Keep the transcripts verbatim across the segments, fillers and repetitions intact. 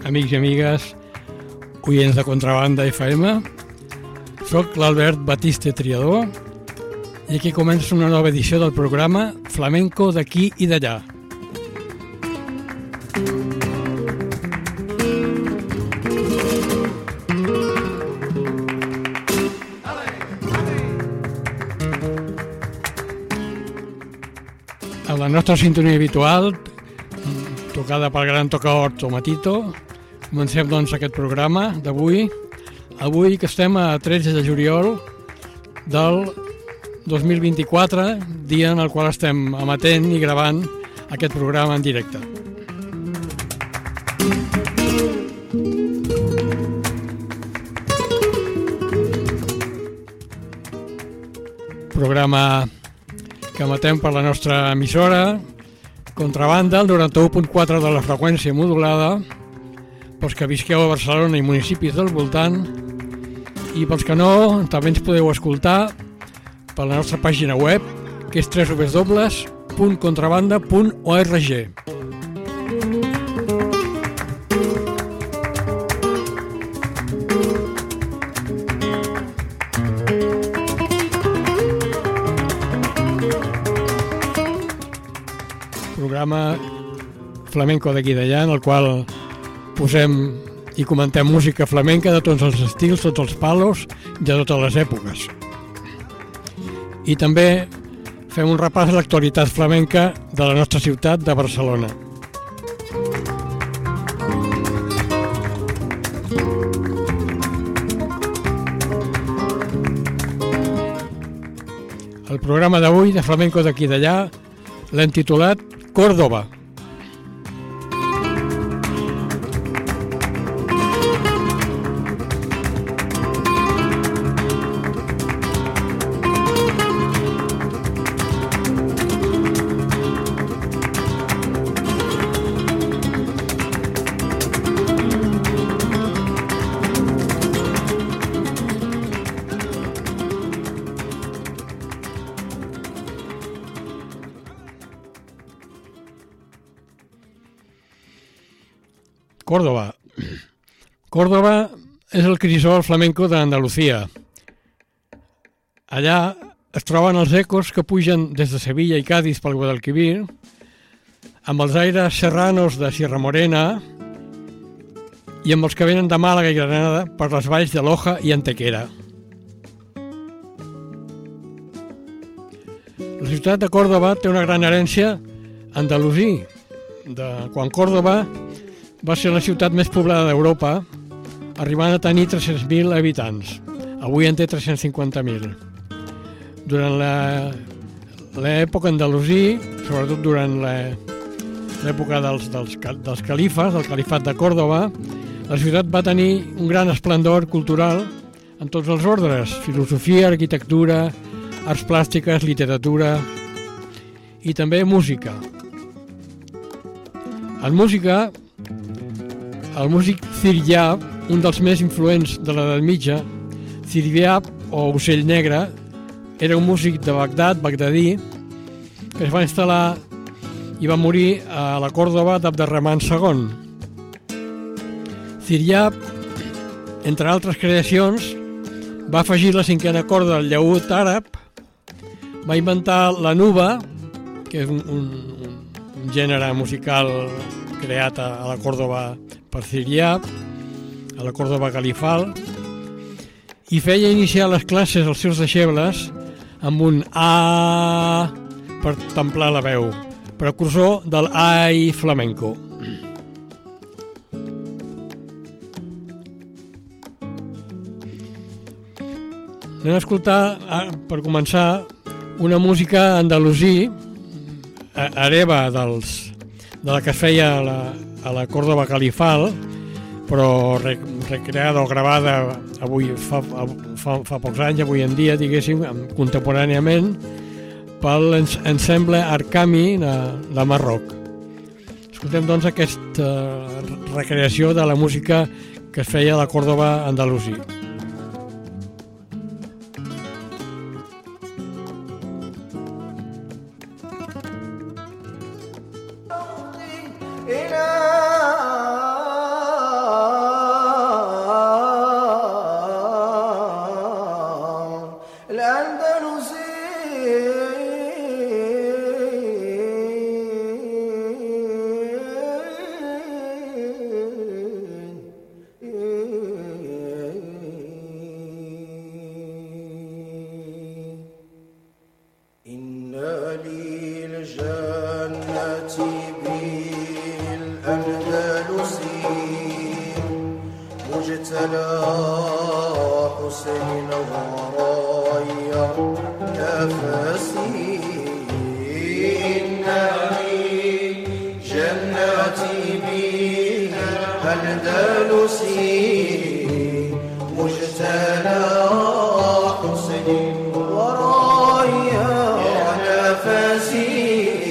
amics i amigues, oients de Contrabanda F M. Soc l'Albert Batiste Triador i aquí comença una nova edició del programa Flamenco d'aquí i d'allà. A la nostra sintonia habitual, tocada pel gran tocaor Tomatito, comencem doncs aquest programa d'avui. Avui que estem a tretze de juliol del dos mil vint-i-quatre, dia en el qual estem emetent i gravant aquest programa en directe. Programa que emetem per la nostra emissora Contrabanda, el noranta-u punt quatre de la freqüència modulada, pels que visqueu a Barcelona i municipis del voltant, i pels que no, també ens podeu escoltar per la nostra pàgina web, que és w w w punt contrabanda punt org. Programa flamenco d'aquí d'allà, en el qual posem i comentem música flamenca de tots els estils, tots els palos, de totes les èpoques. I també fem un repàs a l'actualitat flamenca de la nostra ciutat de Barcelona. El programa d'avui de flamenco d'aquí d'allà l'hem titulat Córdoba. Córdoba. Córdoba és el crisol flamenco d'Andalusia. Allà es troben els ecos que pugen des de Sevilla i Cádiz pel Guadalquivir, amb els aires serranos de Sierra Morena i amb els que venen de Màlaga i Granada per les valls de Loja i Antequera. La ciutat de Córdoba té una gran herència andalusí, de quan Córdoba va ser la ciutat més poblada d'Europa, arribant a tenir tres-cents mil habitants. Avui en té tres-cents cinquanta mil. Durant l'època andalusí, sobretot durant l'època dels, dels, dels califes, del califat de Còrdova, la ciutat va tenir un gran esplendor cultural en tots els ordres: filosofia, arquitectura, arts plàstiques, literatura i també música. En música, el músic Ziryab, un dels més influents de l'edat mitja, Ziryab, o Ocell Negre, era un músic de Bagdad, bagdadí, que es va instal·lar i va morir a la Còrdova d'Abderramán segon. Ziryab, entre altres creacions, va afegir la cinquena corda al llaüt àrab, va inventar la nuba, que és un, un, un gènere musical creat a, a la Còrdova per Ziryab, a la Còrdova califal, i feia iniciar les classes als seus deixebles amb un A per templar la veu, precursor del ai flamenco. Anem a escoltar, per començar, una música andalusí, hereva dels, de la que es feia a la, a la Còrdova califal, però re, recreada o gravada avui fa, fa, fa pocs anys, avui en dia, diguéssim, contemporàniament, pel ensemble Arcami de, de Marroc. Escoltem, doncs, aquesta recreació de la música que es feia a la Còrdova andalusí. إلى مجتلى حسين ورايا نفسي إنني جناتي بها الأندلسي مجتلى حسين ورايا نفسي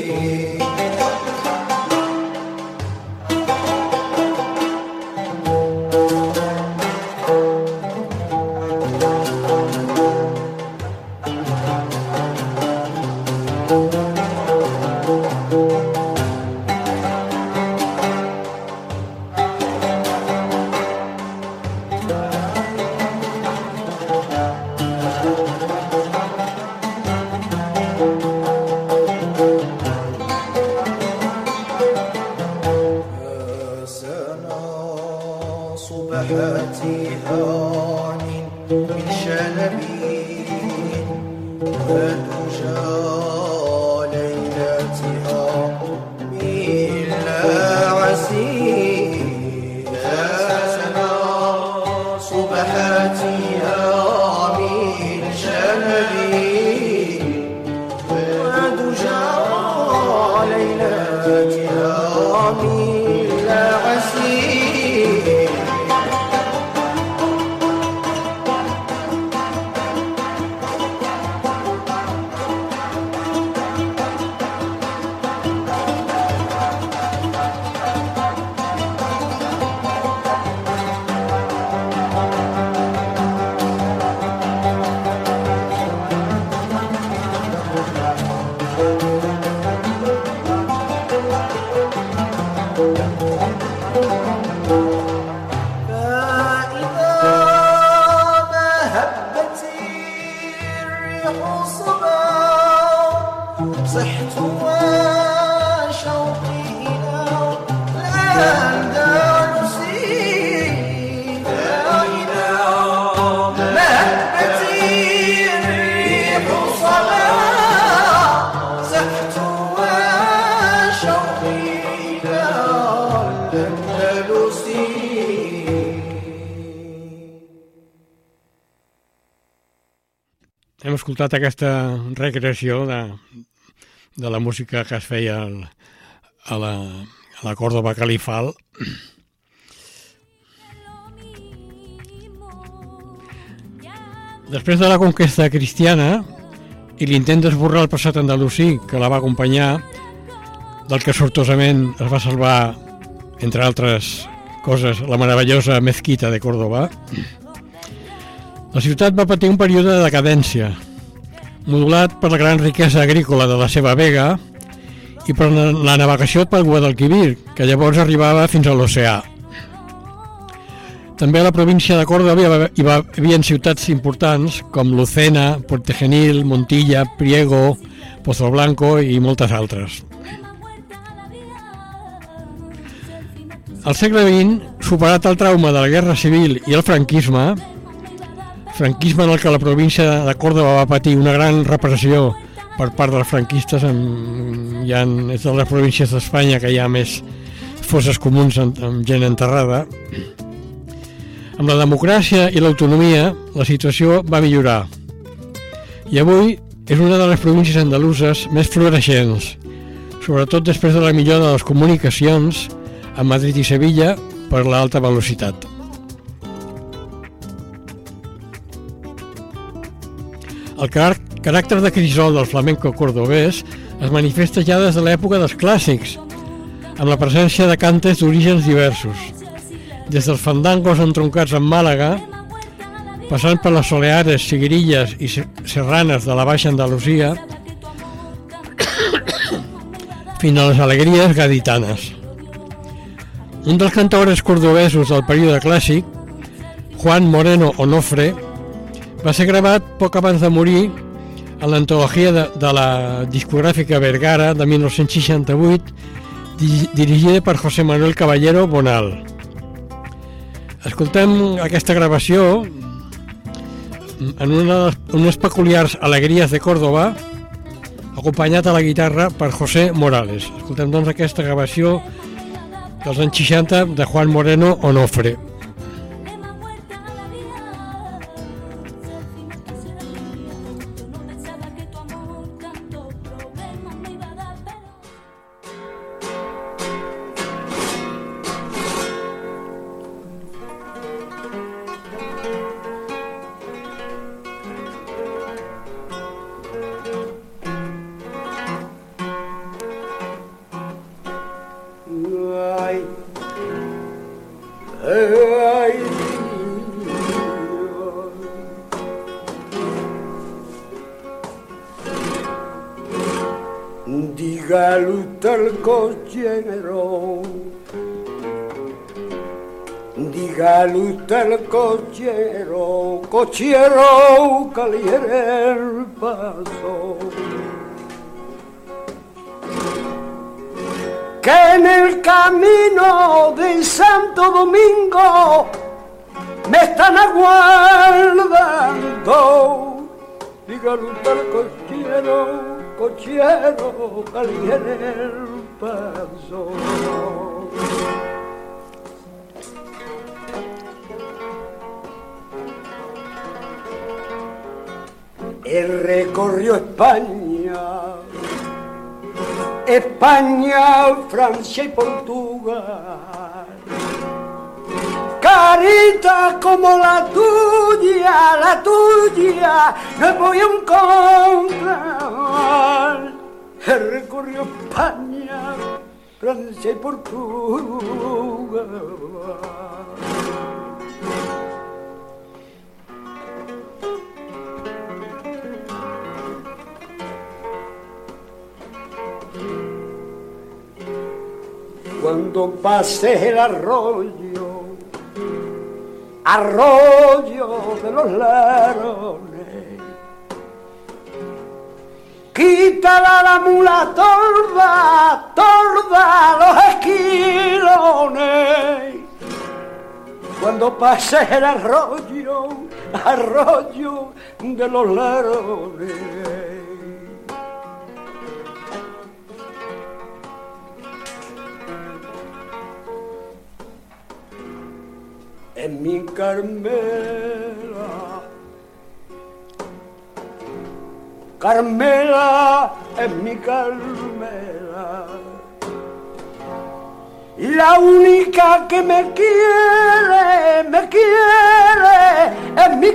Hem escoltat aquesta recreació de, de la música que es feia el, a, la, a la Còrdova califal. Després de la conquesta cristiana i l'intent d'esborrar el passat andalusí que la va acompanyar, del que sortosament es va salvar, entre altres coses, la meravellosa mezquita de Còrdova, la ciutat va patir un període de decadència, modulat per la gran riquesa agrícola de la seva vega i per la navegació pel Guadalquivir, que llavors arribava fins a l'oceà. També a la província de Còrdova hi va havia ciutats importants com Lucena, Puertegenil, Montilla, Priego, Pozoblanco i moltes altres. Al segle vint, superat el trauma de la Guerra Civil i el franquisme, franquisme en el que la província de Còrdova va patir una gran repressió per part dels franquistes, amb, hi ha, és de les províncies d'Espanya que hi ha més fosses comuns amb, amb gent enterrada. Amb la democràcia i l'autonomia la situació va millorar i avui és una de les províncies andaluses més floreixents, sobretot després de la millora de les comunicacions a Madrid i Sevilla per l'alta velocitat. El caràcter de crisol del flamenco cordobès es manifesta ja des de l'època dels clàssics, amb la presència de cantes d'orígens diversos, des dels fandangos entroncats en Màlaga, passant per les soleares, seguirilles i serranes de la Baixa Andalusia, fins a les alegries gaditanes. Un dels cantaores cordobesos del període clàssic, Juan Moreno Onofre, va ser gravat poc abans de morir en l'antologia de, de la discogràfica Vergara de mil nou-cents seixanta-vuit, dirigida per José Manuel Caballero Bonal. Escoltem aquesta gravació en una de les, unes peculiars alegries de Còrdova, acompanyat a la guitarra per José Morales. Escoltem doncs aquesta gravació dels anys seixanta de Juan Moreno Onofre. Ay, dígalo usted al cochero, dígalo usted al cochero, cochero caliere el paso, que en el camino de Santo Domingo me están aguardando. Dígalo usted al cochero, cochero, caliere el paso. Él recorrió España, España, Francia y Portugal. Carita como la tuya, la tuya, no voy a encontrar. Él recorrió España, Francia y Portugal. Cuando pase el arroyo, arroyo de los Larones, quítala la mula torda, torda los esquilones. Cuando pase el arroyo, arroyo de los Larones. En mi Carmela, Carmela, en mi Carmela, la única que me quiere, me quiere, es mi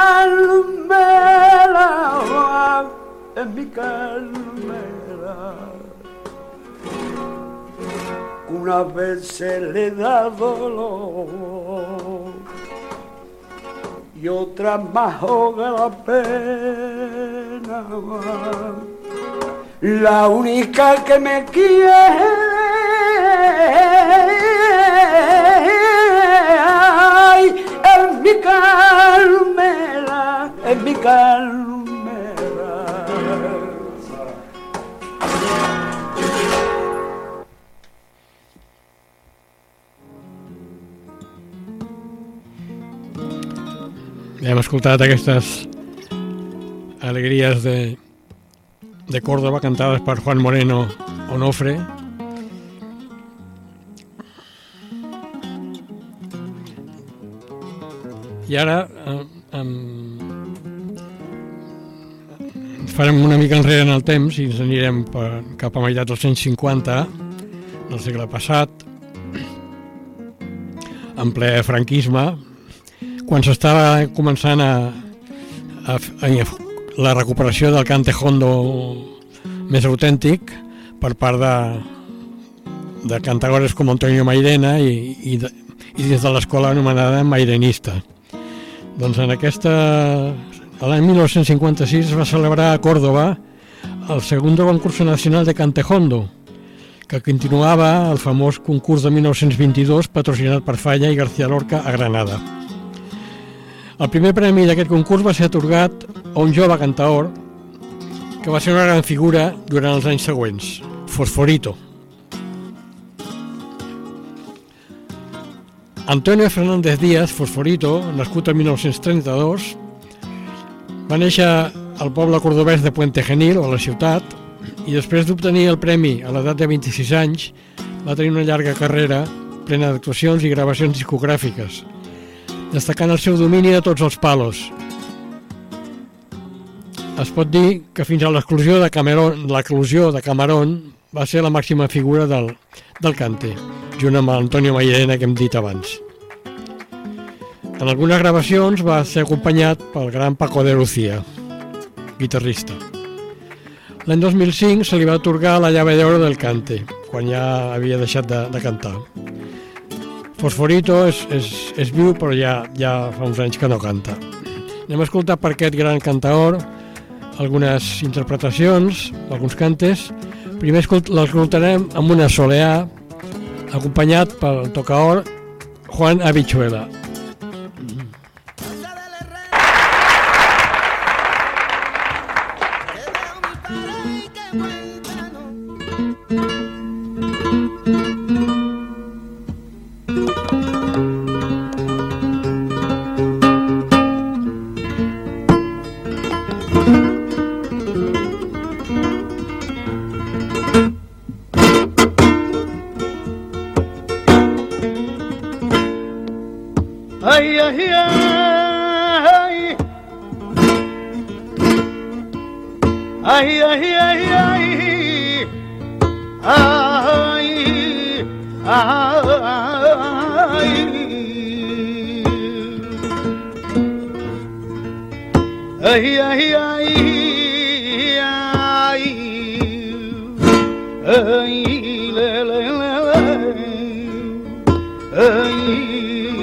Carmela, es mi Carmela. Una vez se le da dolor y otra más ahoga la pena. La única que me quiere, ay, es mi Carmela, es mi Carmela. Hem escoltat aquestes alegries de, de Córdoba cantades per Juan Moreno Onofre. I ara eh, em, farem una mica enrere en el temps i ens anirem per, cap a meitat dels anys cinquanta del segle passat, en ple franquisme, quan s'estava començant a, a, a la recuperació del cante hondo més autèntic per part de, de cantadores com Antonio Mairena i, i, de, i dins de l'escola anomenada Mairenista. Doncs en aquesta, l'any mil nou-cents cinquanta-sis es va celebrar a Córdoba el segundo concurso nacional de cante hondo, que continuava el famós concurs de mil nou-cents vint-i-dos patrocinat per Falla i García Lorca a Granada. El primer premi d'aquest concurs va ser atorgat a un jove cantaor que va ser una gran figura durant els anys següents, Fosforito. Antonio Fernández Díaz, Fosforito, nascut el mil nou-cents trenta-dos, va néixer al poble cordobès de Puente Genil, o a la ciutat, i després d'obtenir el premi a l'edat de vint-i-sis anys, va tenir una llarga carrera plena d'actuacions i gravacions discogràfiques, destacant el seu domini de tots els palos. Es pot dir que fins a l'exclusió de Cameron, l'eclusió de Camarón va ser la màxima figura del, del cante, junt amb Antonio Mairena, que hem dit abans. En algunes gravacions va ser acompanyat pel gran Paco de Lucía, guitarrista. L'any dos mil cinc se li va atorgar la llave d'oro del cante, quan ja havia deixat de, de cantar. Fosforito és, és, és viu, però ja, ja fa uns anys que no canta. Anem a escoltar per aquest gran cantaor algunes interpretacions, alguns cantes. Primer l'escoltarem amb una soleà, acompanyat pel tocaor Juan Habichuela. Ay, ay, ay, ay, ay, ay, ay, ay, ay, ay, ay, ay, le, le, le, ay.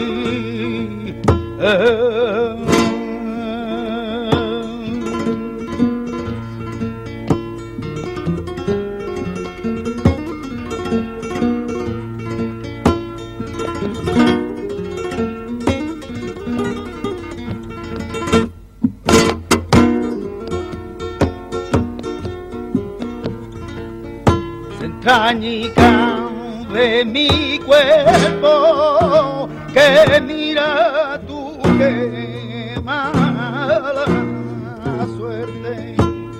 Entrañica de mi cuerpo, que mira tú qué mala suerte.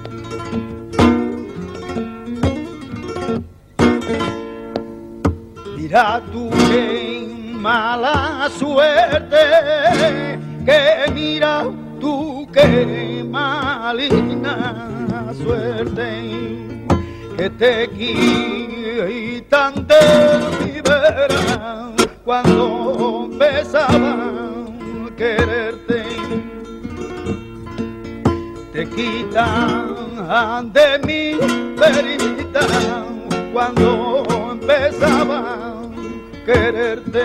Mira tú qué mala suerte, que mira tú qué maligna suerte, que te quitan de mi vera cuando empezaba a quererte. Te quitan de mi verita cuando empezaba a quererte.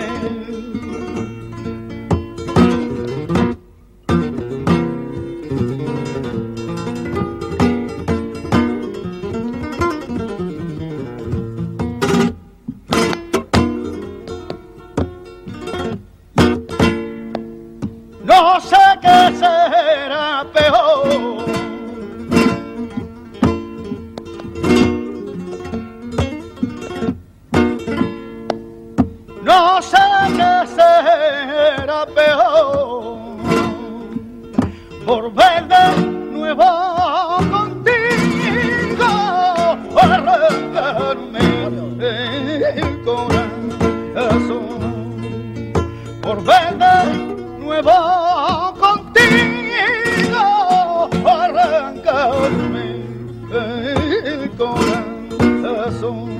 No sé qué será peor, no sé qué será peor, volver de nuevo contigo, arrancarme el corazón, volver de nuevo contigo, arrancarme el corazón.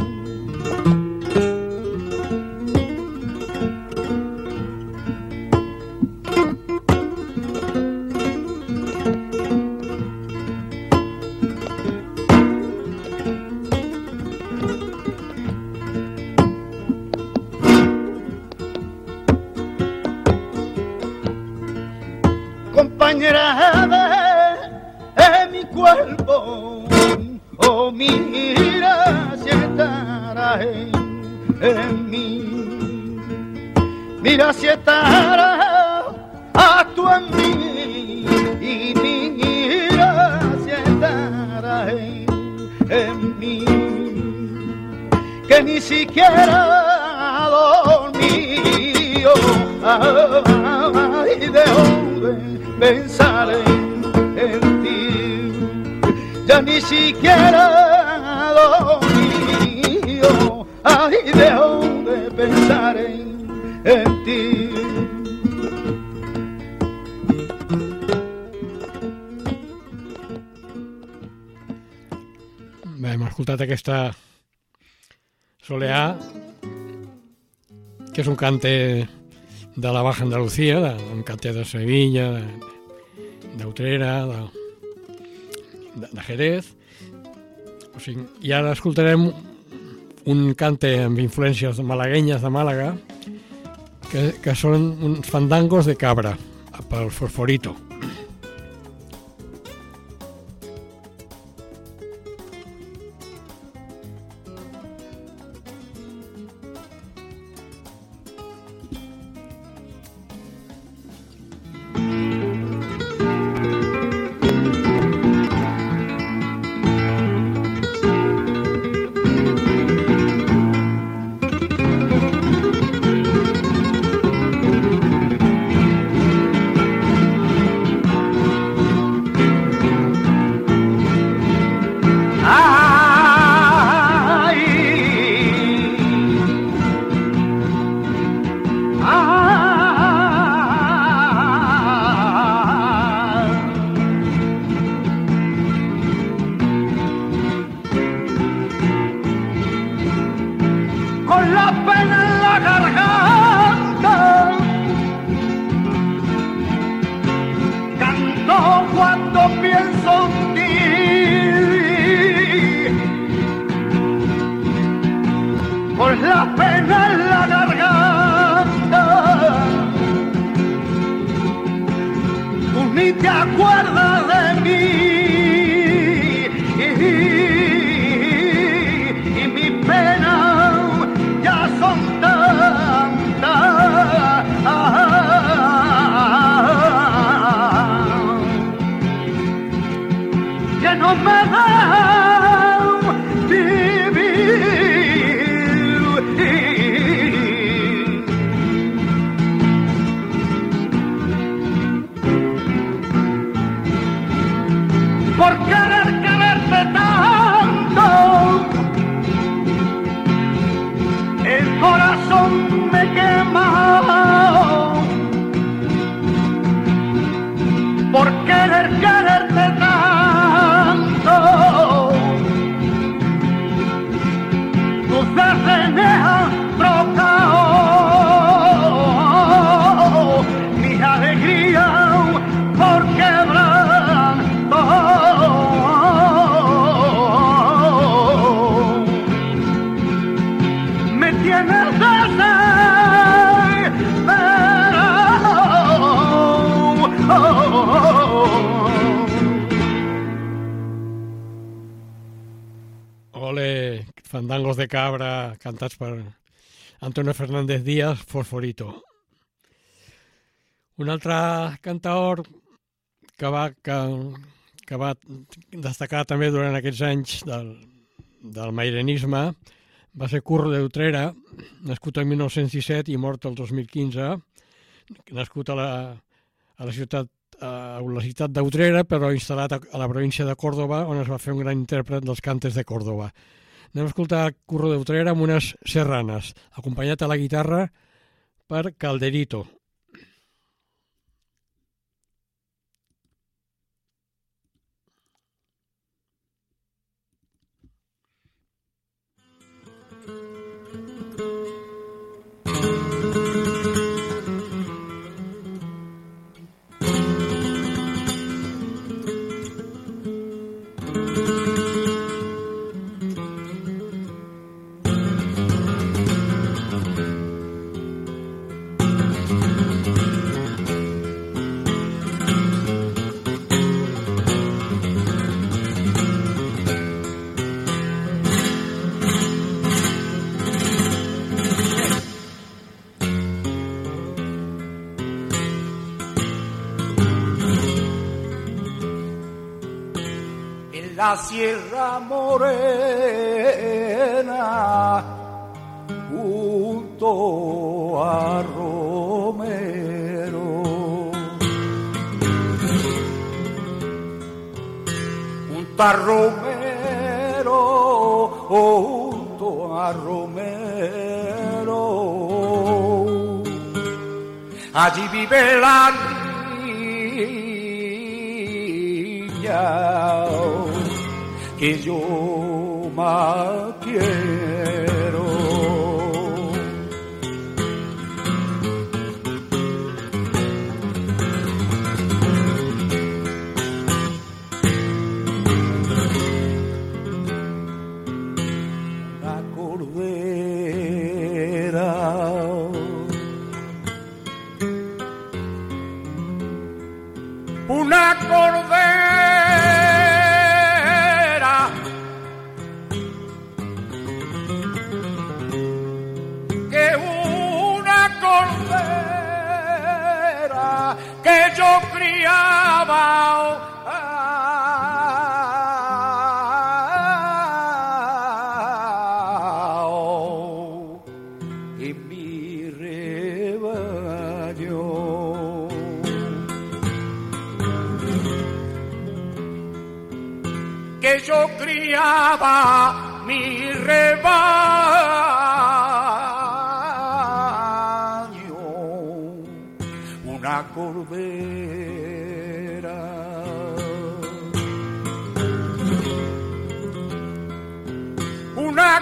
Compañera de, de mi cuerpo, oh mira si estará en, en mí, mira si estará a tú en mí, y mira si estará en, en mí, que ni siquiera dormí, oh, ay, de hombre pensar en, en ti, ya ni siquiera dormí, oh, ay, de dónde pensar en, en ti. Bé, hem escoltat aquesta soleà, que és un cante de la Baja Andalucía, de, un cante de Sevilla, de, de Utrera, de, de, de Jerez. O sigui, i ara escoltarem un cante amb influències malaguenyes de Màlaga, que, que són uns fandangos de cabra pel Fosforito. Fandangos de cabra cantats per Antonio Fernández Díaz, Fosforito. Un altre cantaor que va, que, que va destacar també durant aquests anys del, del mairenisme va ser Curro de Utrera, nascut el mil nou-cents disset i mort el dos mil quinze, nascut a la, a la ciutat a la ciutat d'Utrera, però instal·lat a, a la província de Còrdova, on es va fer un gran intèrpret dels cantes de Còrdova. Anem a escoltar Curro de Utrera amb unes serranes, acompanyat a la guitarra per Calderito. La Sierra Morena junto a Romero, junto a Romero, junto a Romero, allí vive la niña que yo más quiero. La cordera cordera que una cordera que yo criaba que yo criaba mi rebaño, una cordera una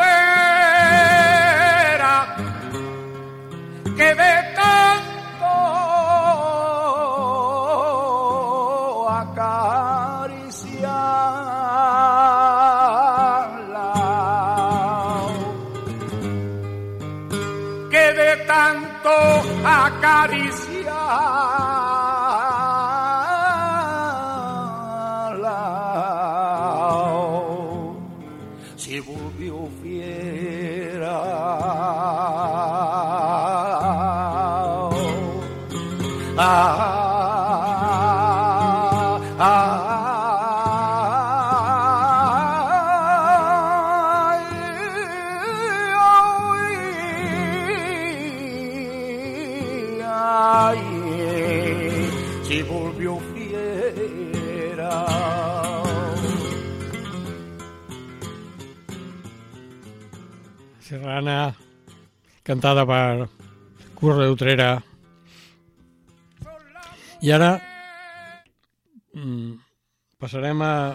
cordera que de tanto acariciarla, que de tanto acariciarla se volvió fiera. Ah, se volvió fiera. Serrana, cantada per Curro de Utrera. I ara mm, passarem a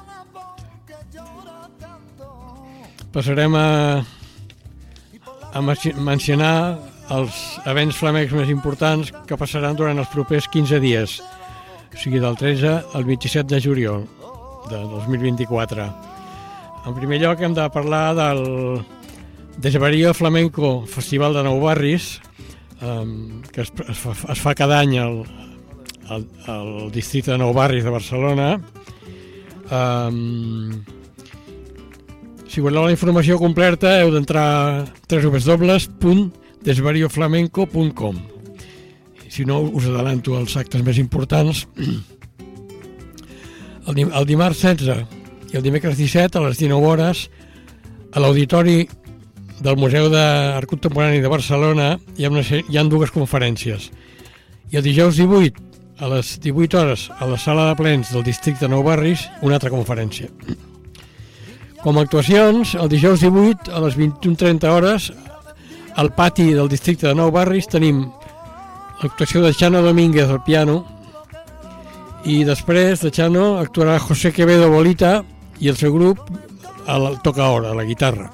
passarem a, a mencionar els events flamencs més importants que passaran durant els propers quinze dies, o sigui, del tretze al vint-i-set de juliol de dos mil vint-i-quatre. En primer lloc hem de parlar del Desvarío Flamenco Festival de Nou Barris, um, que es, es, fa, es fa cada any al, al, al districte de Nou Barris de Barcelona. Um, si voleu la informació completa heu d'entrar a w w w punt desvario flamenco punt com. Si no, us adelanto els actes més importants. El, dim el dimarts setze i el dimecres disset a les dinou hores a l'auditori del Museu d'Art Contemporani de Barcelona hi ha, una, hi ha dues conferències. I el dijous divuit a les divuit hores a la sala de plens del districte de Nou Barris una altra conferència. Com a actuacions, el dijous divuit a les vint-i-una trenta hores al pati del districte de Nou Barris tenim l'actuació de Chano Domínguez al piano i després de Chano actuarà José Quevedo Bolita i el seu grup al tocaora, a la guitarra.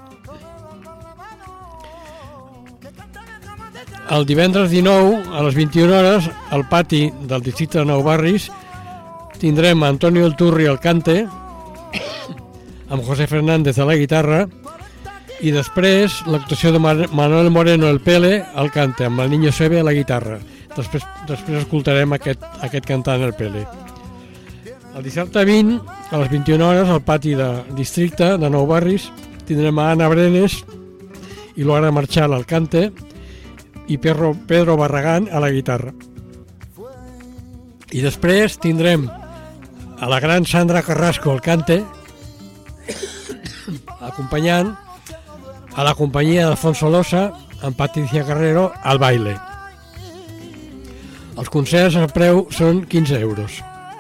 El divendres dinou a les vint-i-una hores al pati del districte de Nou Barris tindrem Antonio El Turri al cante amb José Fernández a la guitarra i després l'actuació de Manuel Moreno El Pele al cante amb el Niño Seve a la guitarra. Després, després escoltarem aquest, aquest cantant El Pele. El dissabte vint a les vint-i-una hores al pati de districte de Nou Barris tindrem a Ana Brenes i Luara Marchal al cante i Pedro, Pedro Barragán a la guitarra. I després tindrem a la gran Sandra Carrasco al cante acompanyant a la companyia d'Alfonso Losa amb Patricia Guerrero al baile. Els concerts al preu són quinze euros.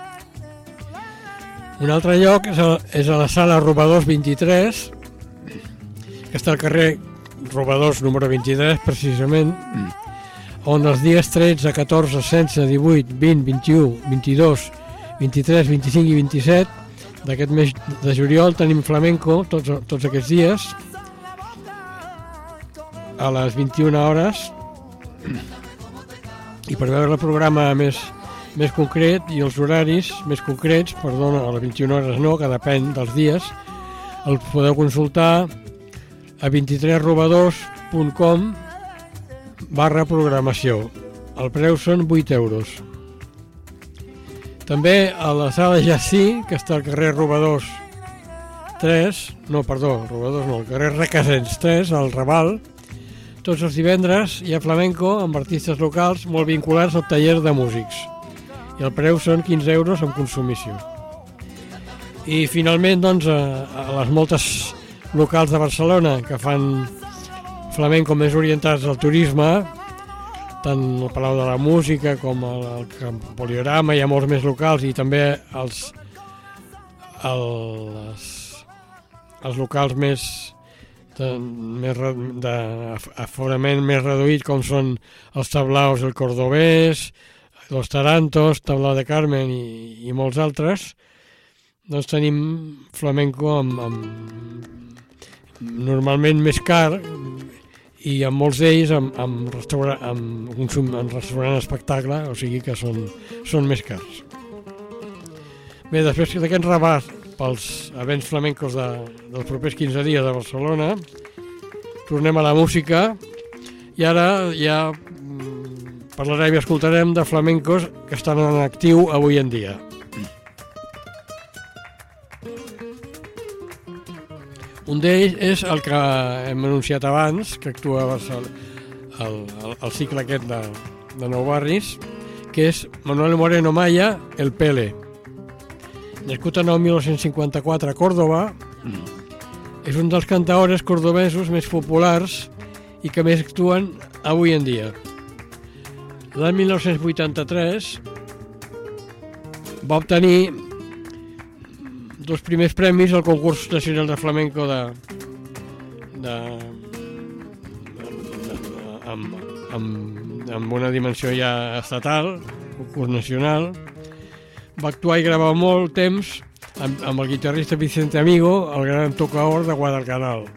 Un altre lloc és a, és a la sala Robadors vint-i-tres, que està al carrer Robadors número vint-i-tres precisament, on els dies tretze, catorze, setze, divuit, vint, vint-i-u, vint-i-dos, vint-i-tres, vint-i-cinc i vint-i-set d'aquest mes de juliol tenim flamenco tots, tots aquests dies a les vint-i-una hores, i per veure el programa més, més concret i els horaris més concrets, perdona, a les vint-i-una hores no, que depèn dels dies, el podeu consultar a vint-i-tres robadors punt com barra programació. El preu són vuit euros. També a la sala Jací, que està al carrer Robadors tres, no, perdó, Robadors no, al carrer Requesens tres, al Raval. Tots els divendres hi ha flamenco amb artistes locals molt vinculats al taller de músics. I el preu són quinze euros amb consumició. I finalment, doncs, a, a les moltes locals de Barcelona que fan flamenco més orientats al turisme, tant el Palau de la Música com el, el Poliorama, hi ha molts més locals, i també els, els, els locals més de, més d'aforament més reduït, com són els Tablaos, el Cordobès, Los Tarantos, Tablao de Carmen i, i molts altres. Doncs tenim flamenco amb, amb normalment més car, i amb molts d'ells amb, amb, restaurant, amb consum en restaurant espectacle, o sigui que són, són més cars. Bé, després d'aquest rebat pels events flamencos de, dels propers quinze dies a Barcelona, tornem a la música, i ara ja parlarem i escoltarem de flamencos que estan en actiu avui en dia. Un d'ells és el que hem anunciat abans, que actua a Barcelona, el, el, el cicle aquest de, de Nou Barris, que és Manuel Moreno Maya, el Pele. Nascut a mil nou-cents cinquanta-quatre a Còrdova, és un dels cantaores cordobesos més populars i que més actuen avui en dia. L'any mil nou-cents vuitanta-tres va obtenir dos primers premis al concurs nacional de flamenco de, de, de, de, de amb, amb, amb una dimensió ja estatal, concurs nacional. Va actuar i gravar molt temps amb, amb el guitarrista Vicente Amigo, el gran tocador de Guadalcanal.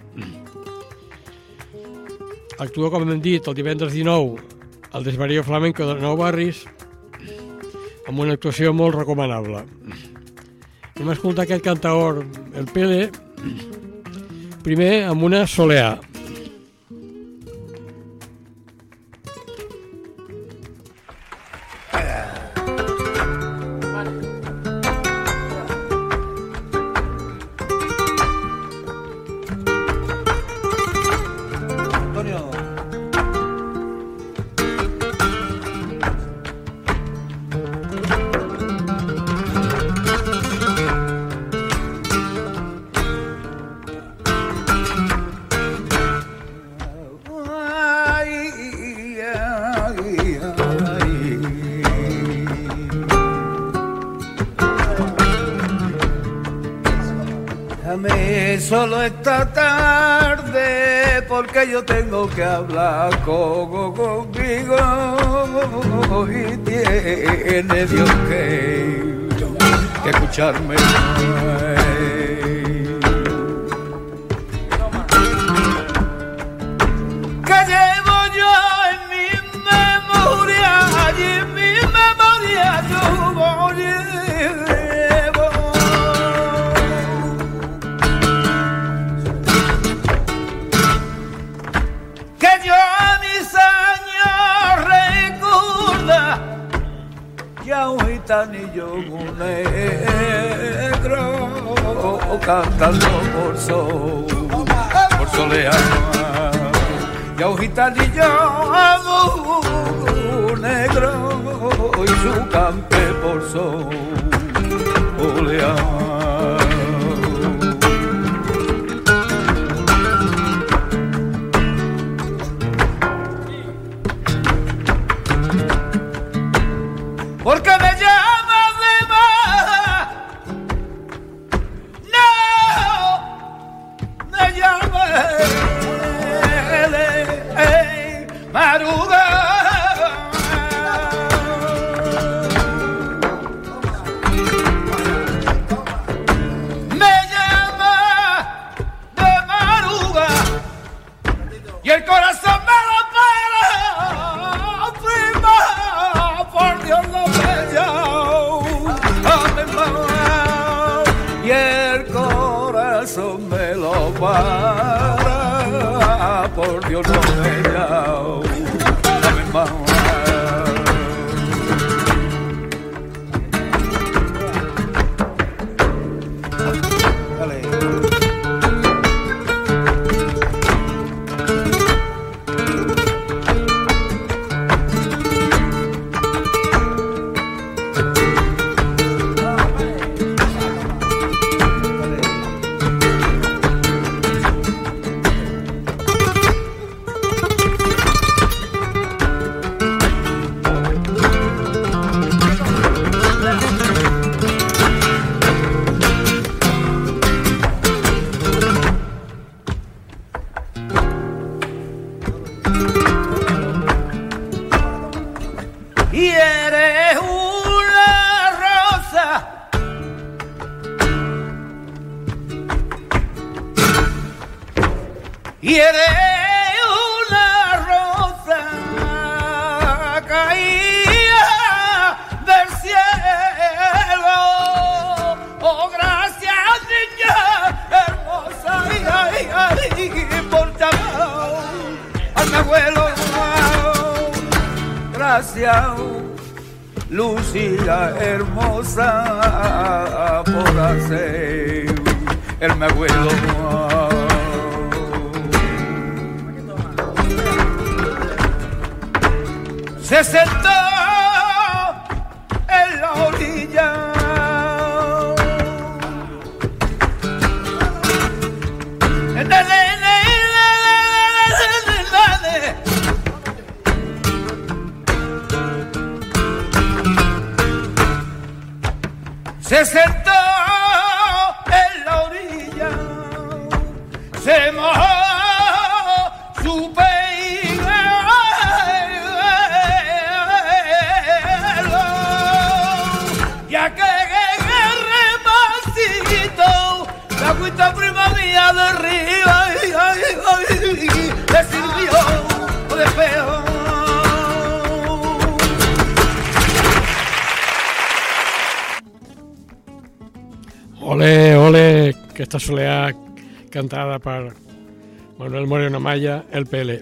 Actua, com hem dit, el divendres dinou al Desvarío Flamenco de Nou Barris, amb una actuació molt recomanable. Hem escoltat aquest cantaor, el Pele, primer amb una soleá. Solo esta tarde, porque yo tengo que hablar con, contigo, y tiene Dios que, que escucharme. Que llevo yo en mi memoria, y en mi memoria yo voy. Gitanillo negro cantando por sol, por soleá. Ya un gitanillo negro y su cante por sol, oleá. Porque me llama de más, no, me llama de Maruga. Me llama de Maruga y el corazón me lo para, prima, por Dios lo y el corazón me lo para, por Dios no me llamo, dame más. y eres una rosa. Y eres una rosa caída del cielo. Oh, gracias, niña hermosa. Ay, ay, ay, por tu amor a mi abuelo. Gracias, Lucía hermosa, por hacer el mi abuelo. Se sentó en la orilla se sentó en la orilla, se mojó su pelo, ya que en el remasito la agüita prima mía de arriba ay, ay, ay, le sirvió de feo. Ole, ole, aquesta soleà cantada per Manuel Moreno Maya, el P L.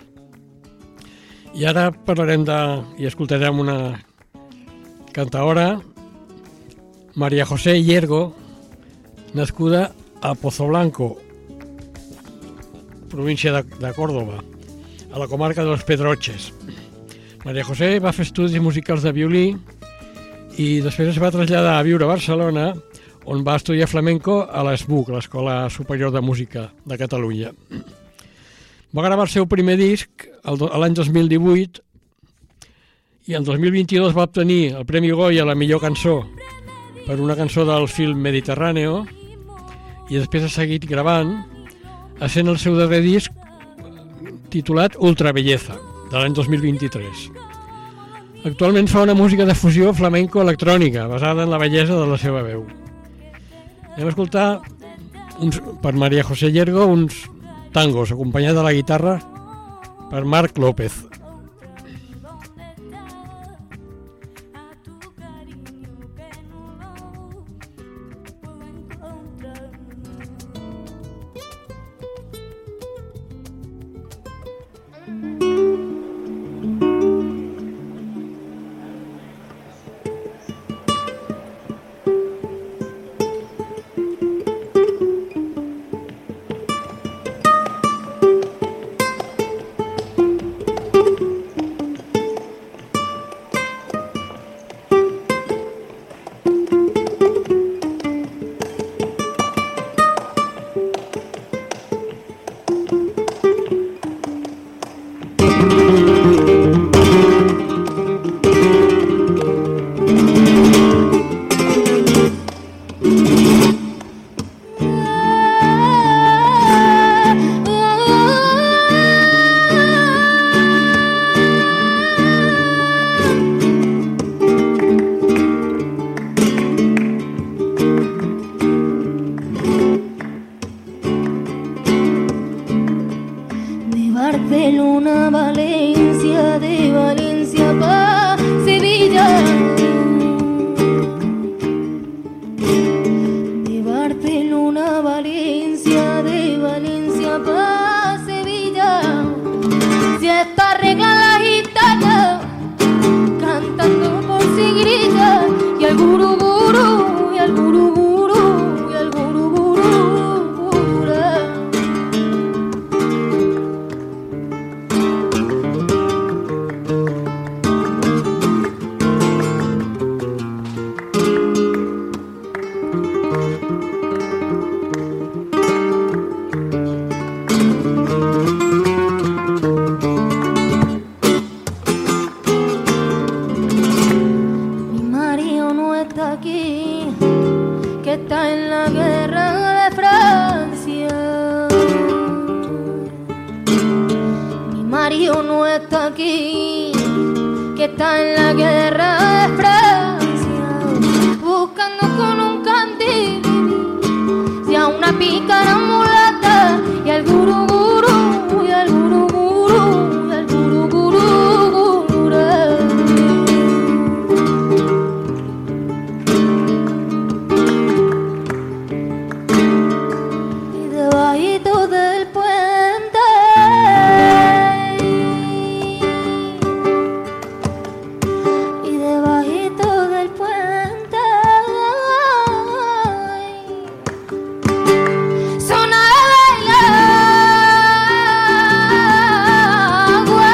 I ara parlarem de, i escoltarem una cantaora, María José Hiergo, nascuda a Pozoblanco, província de, de Córdoba, a la comarca de los Pedroches. María José va fer estudis musicals de violí i després es va traslladar a viure a Barcelona, on va estudiar flamenco a l'E S B U C, l'Escola Superior de Música de Catalunya. Va gravar el seu primer disc l'any dos mil divuit i el dos mil vint-i-dos va obtenir el Premi Goya a la millor cançó per una cançó del film Mediterráneo i després ha seguit gravant, essent el seu darrer disc titulat Ultra Belleza, de l'any dos mil vint-i-tres. Actualment fa una música de fusió flamenco-electrònica basada en la bellesa de la seva veu. Anem a escoltar uns, per María José Hiergo uns tangos acompanyats de la guitarra per Marc López. que está en la guerra de Francia, buscando con un candil y a una pícara mulata y al gurú gurú y al gurú gurú y al gurú gurú gurú. Y debajito del puente y debajito del puente sonaba el agua.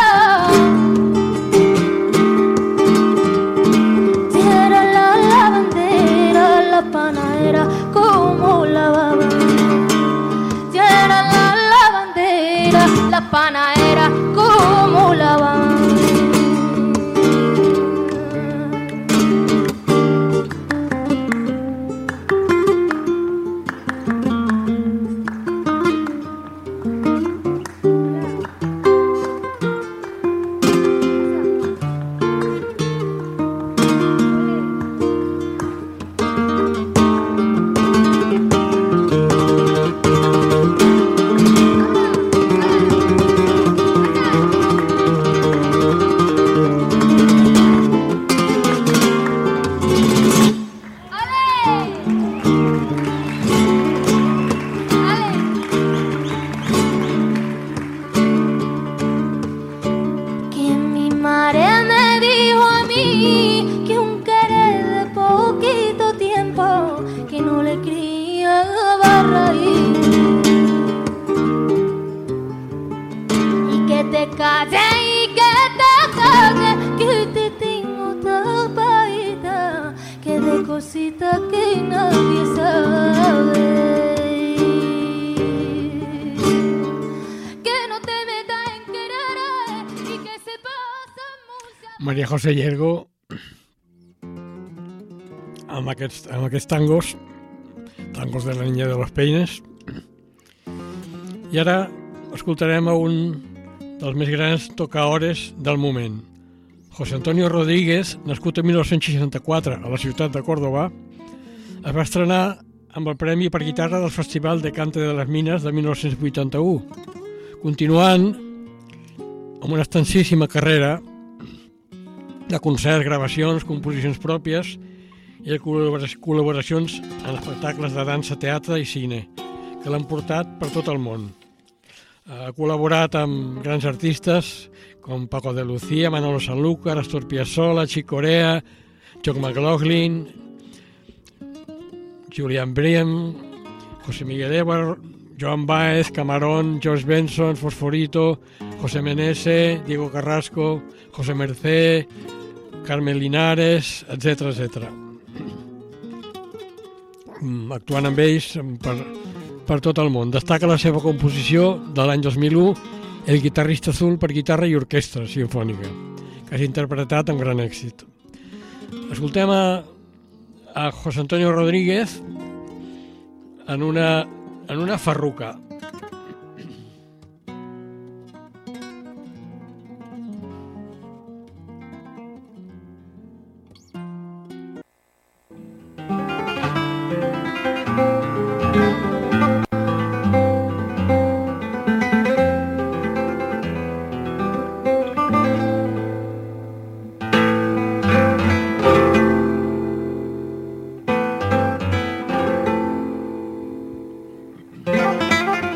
Si era la lavandera, la panadera, como lavaban. Si era la lavandera, la panadera, como lavaban. Que mi madre me dijo a mí que un querer de poquito tiempo, que no le criaba raíz y que te calles y que te calles, que te tengo tapadita, que de cositas que nadie sabe. Que no te metas en querer y que se pasen muchas. Maria José Llergo, amb aquests, amb aquests tangos, tangos de la Niña de los Peines. I ara escoltarem a un dels més grans tocaores del moment. José Antonio Rodríguez, nascut en mil nou-cents seixanta-quatre a la ciutat de Còrdova, es va estrenar amb el Premi per Guitarra del Festival de Cante de les Mines de mil nou-cents vuitanta-u, continuant amb una extensíssima carrera de concerts, gravacions, composicions pròpies i de col·laboracions en espectacles de dansa, teatre i cine, que l'han portat per tot el món. Ha col·laborat amb grans artistes com Paco de Lucía, Manolo Sanlúcar, Astor Piazzolla, Chick Corea, John McLaughlin, Julian Bream, José Miguel Eber, Joan Baez, Camarón, George Benson, Fosforito, José Menese, Diego Carrasco, José Mercé, Carmen Linares, etcètera, etcètera. Actuant amb ells per, per tot el món. Destaca la seva composició de l'any dos mil u, El guitarrista azul per guitarra i orquestra simfònica, que s'ha interpretat amb gran èxit. Escoltem a, a José Antonio Rodríguez en una, en una farruca. Thank you.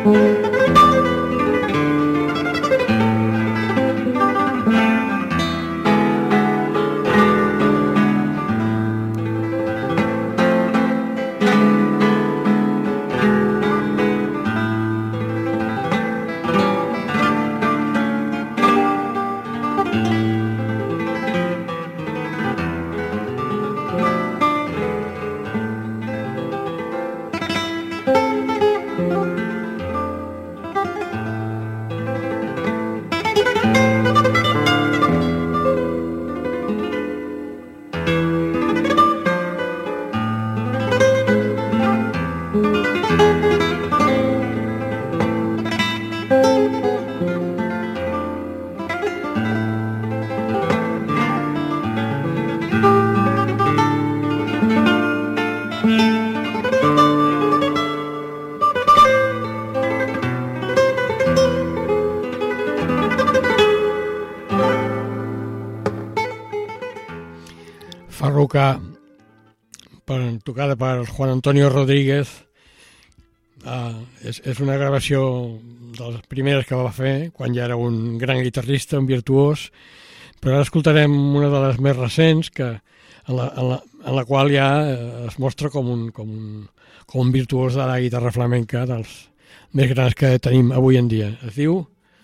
Farruca, per, tocada per Juan Antonio Rodríguez, uh, és, és una gravació de les primeres que va fer quan ja era un gran guitarrista, un virtuós, però ara escoltarem una de les més recents que, en, la, en, la, en la qual ja es mostra com un, com un, com un virtuós de la guitarra flamenca dels més grans que tenim avui en dia. Es diu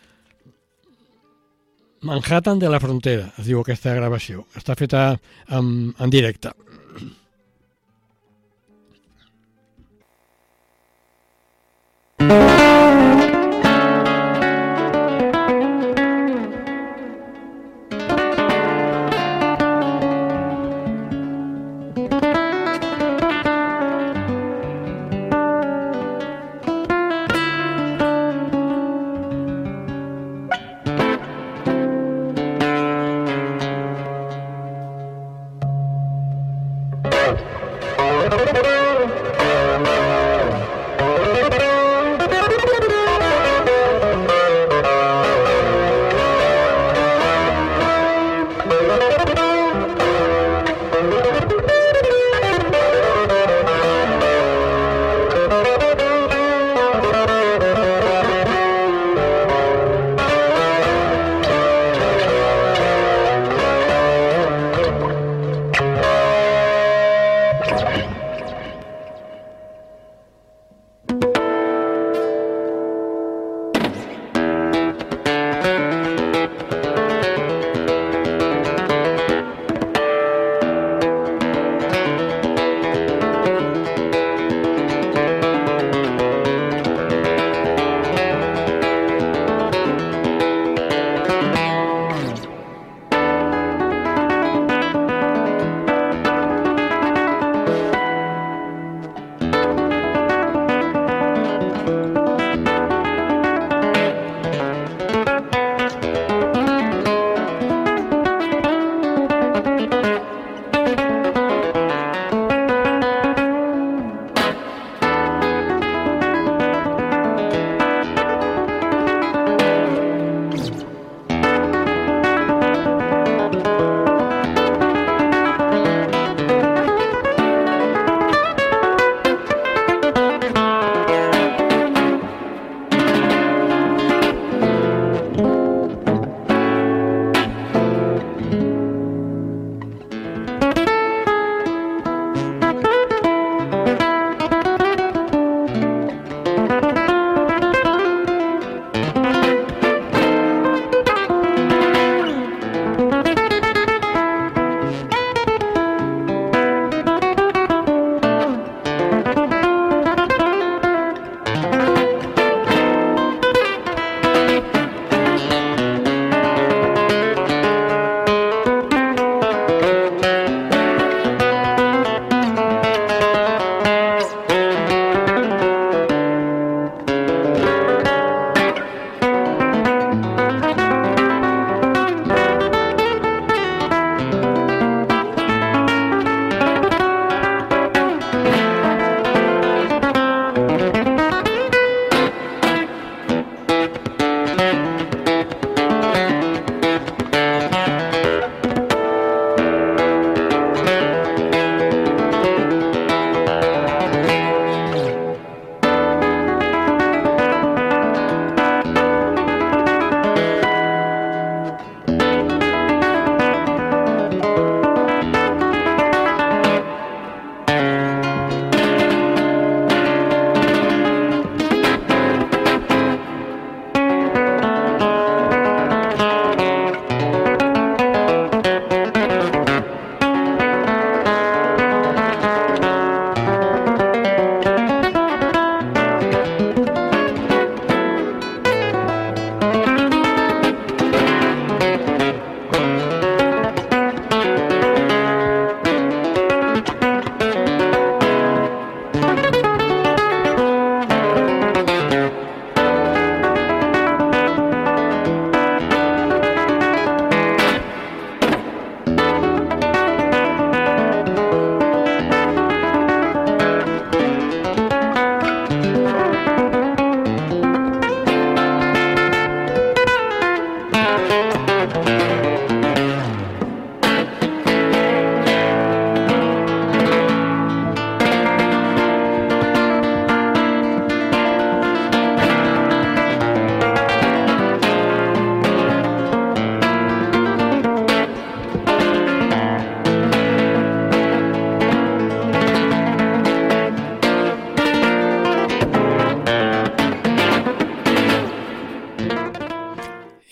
Manhattan de la Frontera, es diu aquesta gravació. Està feta en, en directe. Bye.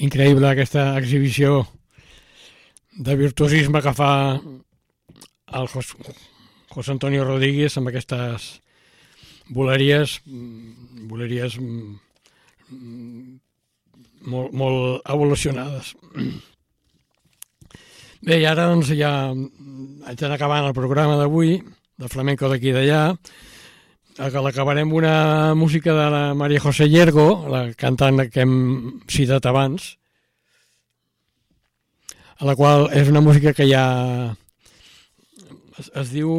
increïble aquesta exhibició de virtuosisme que fa el José, José Antonio Rodríguez amb aquestes boleries, boleries molt, molt evolucionades. Bé, i ara doncs ja haig d'anar acabant el programa d'avui, de flamenco d'aquí i d'allà, que l'acabarem amb una música de la María José Llergo, la cantant que hem citat abans, a la qual és una música que ja es, es diu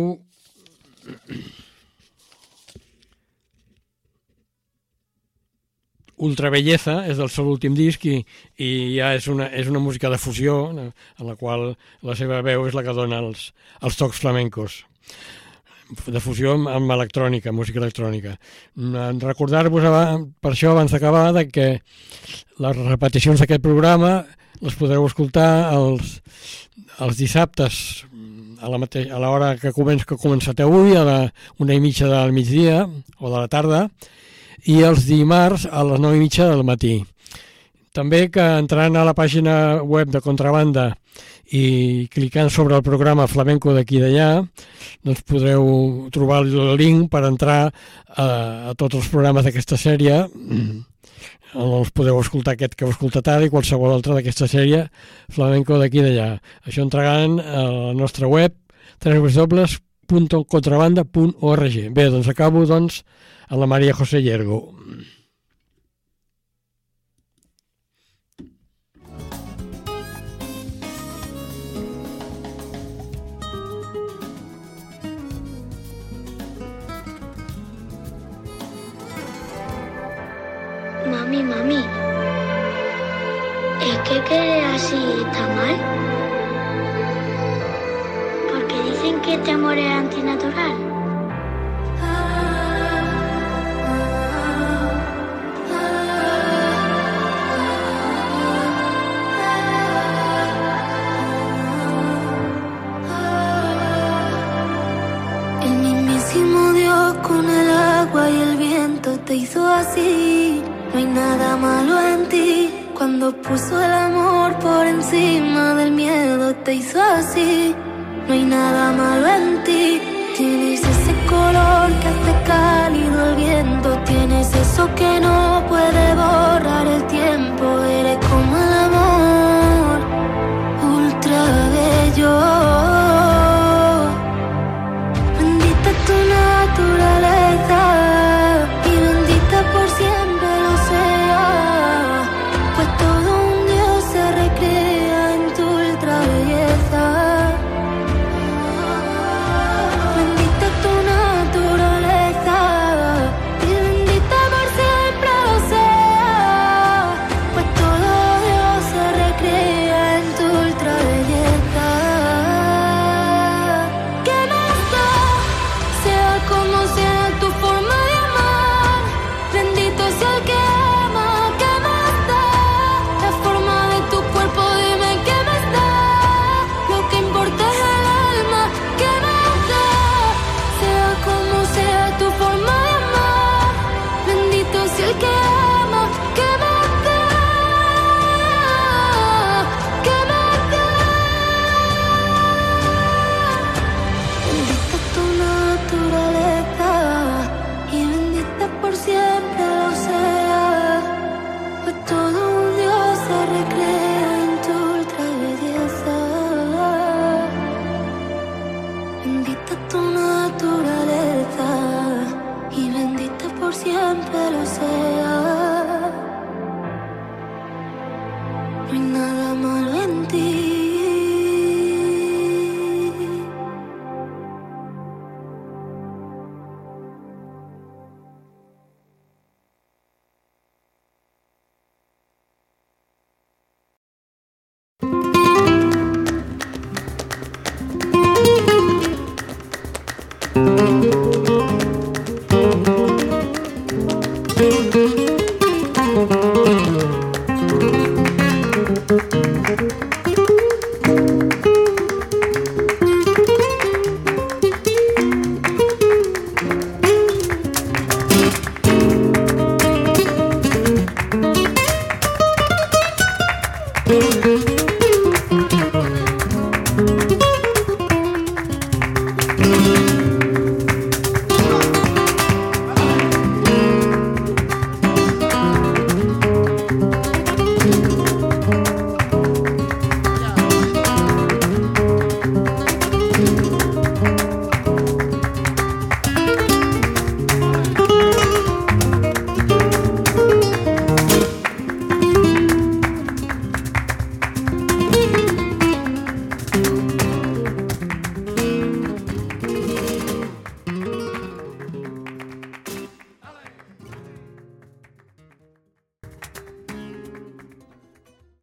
Ultrabelleza, és del seu últim disc i, i ja és una, és una música de fusió en la qual la seva veu és la que dona els, els tocs flamencos. De fusió amb, amb electrònica, música electrònica. Recordar-vos per això abans d'acabar que les repeticions d'aquest programa les podreu escoltar els, els dissabtes a la mateixa, a l'hora que, començ, que començat avui, a la una i mitja del migdia o de la tarda, i els dimarts a les nou i mitja del matí. També que entrant a la pàgina web de Contrabanda i clicant sobre el programa Flamenco d'aquí i d'allà, doncs podreu trobar el link per entrar a, a tots els programes d'aquesta sèrie, on us podeu escoltar aquest que heu escoltat ara i qualsevol altre d'aquesta sèrie Flamenco d'aquí i d'allà. Això entrant a la nostra web w w w punt contrabanda punt org. Bé, doncs acabo doncs a la María José Llergo. Mami, mami, ¿es que querer así está mal? Porque dicen que este amor es antinatural. El mismísimo Dios con el agua y el viento te hizo así. No hay nada malo en ti, cuando puso el amor por encima del miedo te hizo así. No hay nada malo en ti, tienes ese color que hace cálido el viento, tienes eso que no puede